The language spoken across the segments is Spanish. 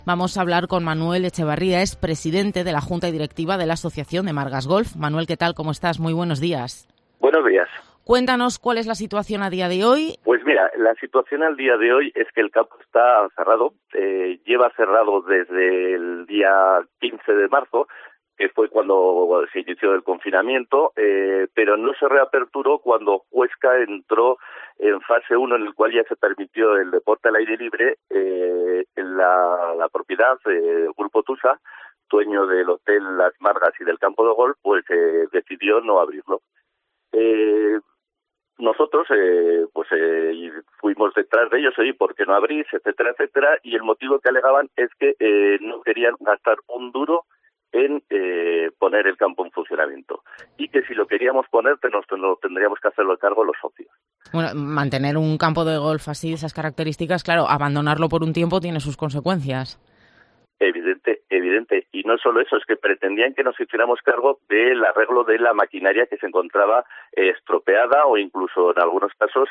Vamos a hablar con Manuel Echevarría, es presidente de la Junta Directiva de la Asociación de Margas Golf. Manuel, ¿qué tal? ¿Cómo estás? Muy buenos días. Buenos días. Cuéntanos cuál es la situación a día de hoy. Pues mira, la situación al día de hoy es que el campo está cerrado. Lleva cerrado desde el día 15 de marzo, que fue cuando se inició el confinamiento, pero no se reaperturó cuando Huesca entró en fase 1, en el cual ya se permitió el deporte al aire libre. En la propiedad del Grupo Tusa, dueño del hotel Las Margas y del campo de golf, pues decidió no abrirlo. Nosotros fuimos detrás de ellos, oye, ¿por qué no abrís?, etcétera, etcétera, y el motivo que alegaban es que no querían gastar un duro en poner el campo en funcionamiento, y que si lo queríamos poner nos tendríamos que hacerlo a cargo los socios. Bueno, mantener un campo de golf así, de esas características, claro, abandonarlo por un tiempo tiene sus consecuencias. Evidente. Y no solo eso, es que pretendían que nos hiciéramos cargo del arreglo de la maquinaria que se encontraba estropeada o incluso en algunos casos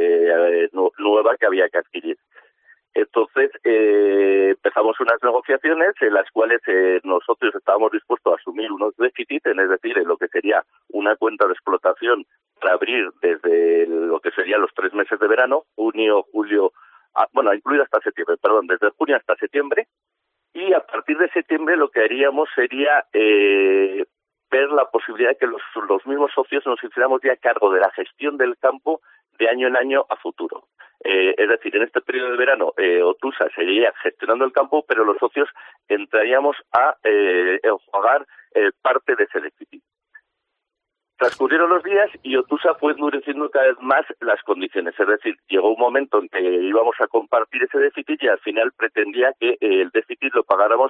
nueva que había que adquirir. Entonces empezamos unas negociaciones en las cuales nosotros estábamos dispuestos a asumir unos déficits, es decir, en lo que sería una cuenta de explotación para abrir desde lo que serían los 3 meses de verano, junio, julio, incluido hasta septiembre, desde junio hasta septiembre. Y a partir de septiembre lo que haríamos sería ver la posibilidad de que los mismos socios nos hiciéramos ya cargo de la gestión del campo de año en año a futuro. Es decir, en este periodo de verano Otusa seguiría gestionando el campo, pero los socios entraríamos a enjuagar parte de ese déficit. Transcurrieron los días y Otusa fue endureciendo cada vez más las condiciones. Es decir, llegó un momento en que íbamos a compartir ese déficit y al final pretendía que el déficit lo pagáramos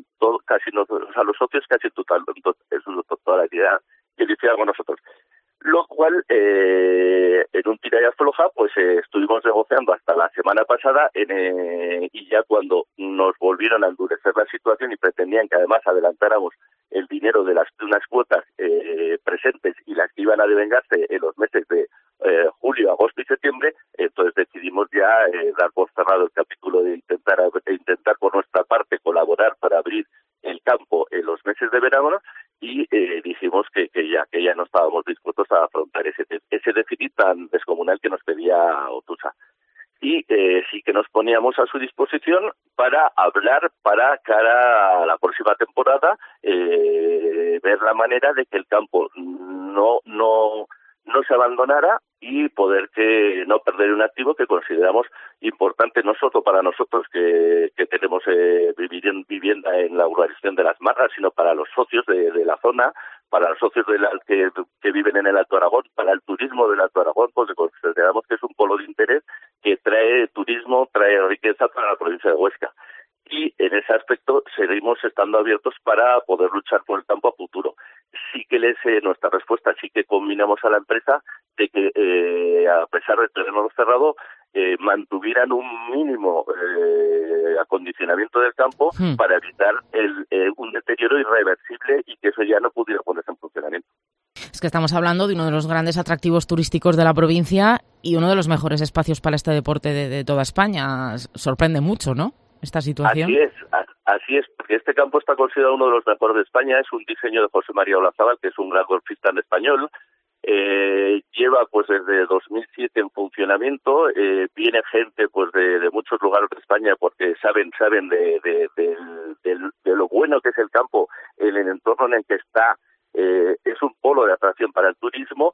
los socios casi en su totalidad, que lo hiciéramos nosotros. Lo cual, en un tira y afloja, pues estuvimos negociando hasta la semana pasada y ya cuando nos volvieron a endurecer la situación y pretendían que además adelantáramos el dinero de unas cuotas presentes y las que iban a devengarse en los meses de julio, agosto y septiembre, entonces decidimos ya dar por cerrado el capítulo de intentar por nuestra parte colaborar para abrir el campo en los meses de verano y dijimos que ya no estábamos dispuestos a afrontar ese déficit tan descomunal que nos pedía Otusa. Y sí que nos poníamos a su disposición para hablar para cara a la próxima temporada, ver la manera de que el campo no se abandonara y poder que no perder un activo que consideramos importante no solo para nosotros que tenemos vivienda en la urbanización de Las Margas, sino para los socios de la zona, para los socios que viven en el Alto Aragón, para el turismo del Alto Aragón, porque consideramos que es un polo de interés que trae turismo, trae riqueza para la provincia de Huesca. Y en ese aspecto seguimos estando abiertos para poder luchar por el campo a futuro. Sí que nuestra respuesta, sí que combinamos a la empresa de que, a pesar de tenerlo cerrado, mantuvieran un mínimo acondicionamiento del campo para evitar un deterioro irreversible y que eso ya no pudiera ponerse en funcionamiento. Es que estamos hablando de uno de los grandes atractivos turísticos de la provincia y uno de los mejores espacios para este deporte de toda España. Sorprende mucho, ¿no?, esta situación. Así es, porque este campo está considerado uno de los mejores de España. Es un diseño de José María Olazábal, que es un gran golfista en español. Lleva pues desde 2007 en funcionamiento. Viene gente pues de muchos lugares de España porque saben de lo bueno que es el campo en el entorno en el que está. Es un polo de atracción para el turismo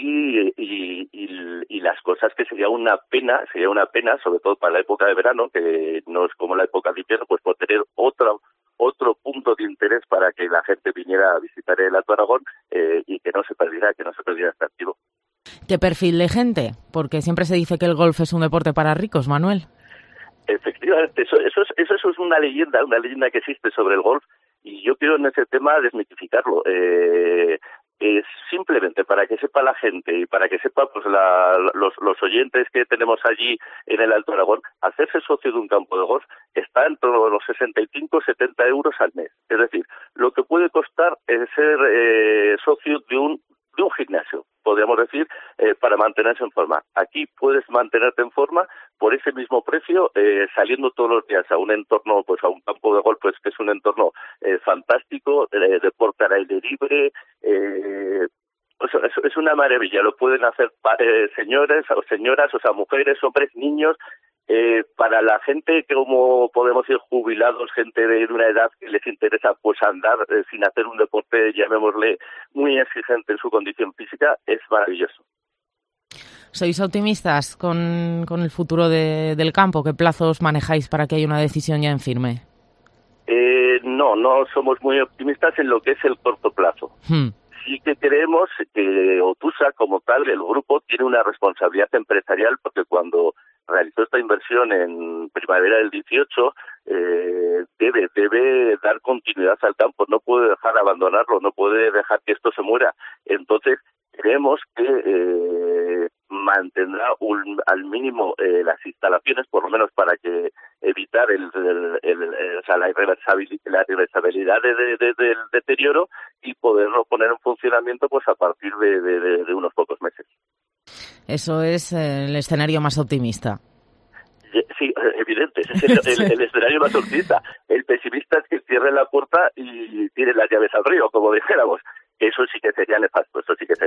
y las cosas que sería una pena, sobre todo para la época de verano, que no es como la época de invierno, pues por tener otro punto de interés para que la gente viniera a visitar el Alto Aragón y que no se perdiera este activo. ¿Qué perfil de gente? Porque siempre se dice que el golf es un deporte para ricos, Manuel. Efectivamente, eso es una leyenda que existe sobre el golf y yo quiero en ese tema desmitificarlo. Simplemente para que sepa la gente y para que sepa pues los oyentes que tenemos allí en el Alto Aragón, hacerse socio de un campo de golf está entre los 65-70 euros al mes. Es decir, lo que puede costar ser socio de un de un gimnasio, podríamos decir, para mantenerse en forma. Aquí puedes mantenerte en forma por ese mismo precio, saliendo todos los días a un entorno, pues a un campo de golf, pues que es un entorno fantástico, deporte al aire libre, es una maravilla. Lo pueden hacer señores o señoras, o sea, mujeres, hombres, niños. Para la gente que, como podemos decir, jubilados, gente de una edad que les interesa pues andar sin hacer un deporte, llamémosle, muy exigente en su condición física, es maravilloso. ¿Sois optimistas con el futuro del campo? ¿Qué plazos manejáis para que haya una decisión ya en firme? No somos muy optimistas en lo que es el corto plazo. Sí que creemos que Otusa, como tal, el grupo, tiene una responsabilidad empresarial, porque cuando realizó esta inversión en primavera del 18, debe dar continuidad al campo, no puede dejar abandonarlo, no puede dejar que esto se muera. Entonces, creemos que mantendrá al mínimo las instalaciones, por lo menos para que evitar la irreversibilidad del deterioro, y poderlo poner en funcionamiento pues a partir de unos pocos meses. Eso es el escenario más optimista. Sí, evidente, es el escenario más optimista. El pesimista es que cierre la puerta y tire las llaves al río, como dijéramos. Eso sí que sería nefasto,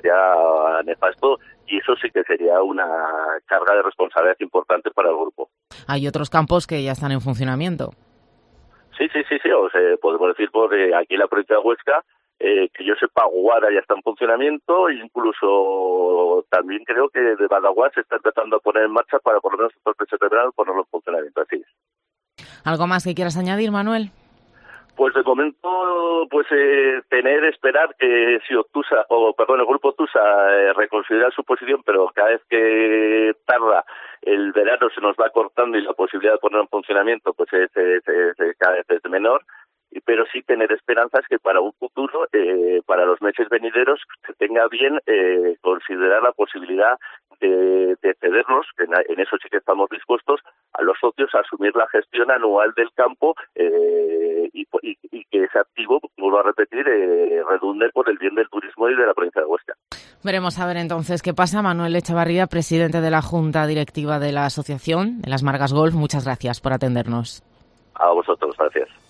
y eso sí que sería una carga de responsabilidad importante para el grupo. Hay otros campos que ya están en funcionamiento. Sí, o sea, podemos decir por aquí en la provincia de Huesca, que yo sepa, Guara ya está en funcionamiento, e incluso también creo que de Badajoz se está empezando a poner en marcha para por lo menos estos meses de verano ponerlo en funcionamiento, así es. ¿Algo más que quieras añadir, Manuel? Pues de momento, pues esperar que si el grupo Otusa reconsidera su posición, pero cada vez que tarda el verano se nos va cortando y la posibilidad de ponerlo en funcionamiento pues cada vez es menor. Pero sí tener esperanzas que para un futuro, para los meses venideros, se tenga bien considerar la posibilidad de cedernos, que en eso sí que estamos dispuestos, a los socios a asumir la gestión anual del campo y que ese activo, vuelvo a repetir, redunde por el bien del turismo y de la provincia de Huesca. Veremos a ver entonces qué pasa. Manuel Echavarría, presidente de la Junta Directiva de la Asociación de las Margas Golf, muchas gracias por atendernos. A vosotros, gracias.